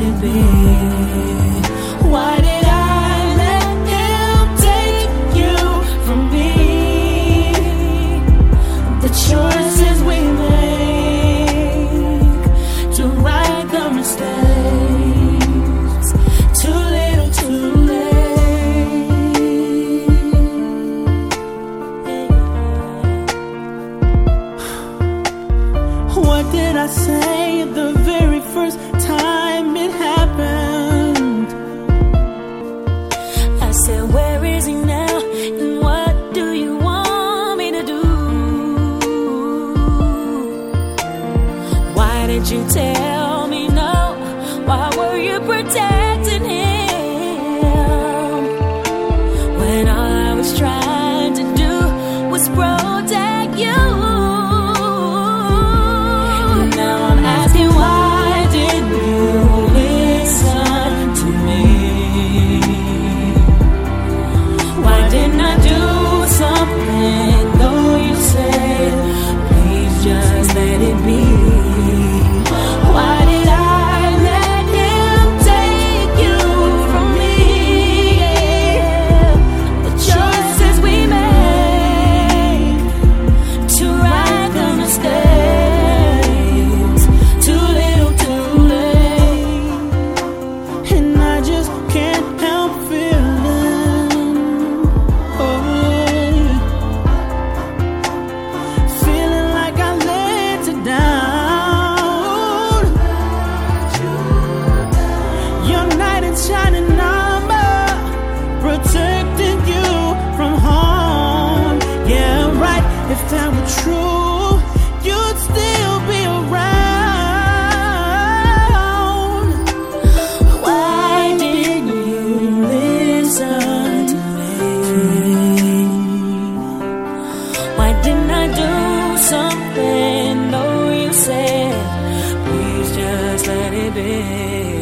it be? Why did I let him take you from me? The choices we make to right the mistakes, too little, too late. What did I say the very first time it happened? I said, where is he now? And what do you want me to do? Why did you tell me no? Why were you protecting him when all I was trying to do was protect you? Now I'm asking, why did you listen to me? Why didn't I do something though you said, please just let it be? Why did I let him take you from me? The choices we made to right the mistakes, too little, too late. And I just can't help feeling, feeling like I let you down. Your knight in shining armor protected you from harm. Yeah, right. If that were true, you'd still be around. Why didn't you listen to me? Why didn't I do something though you said, please just let it be?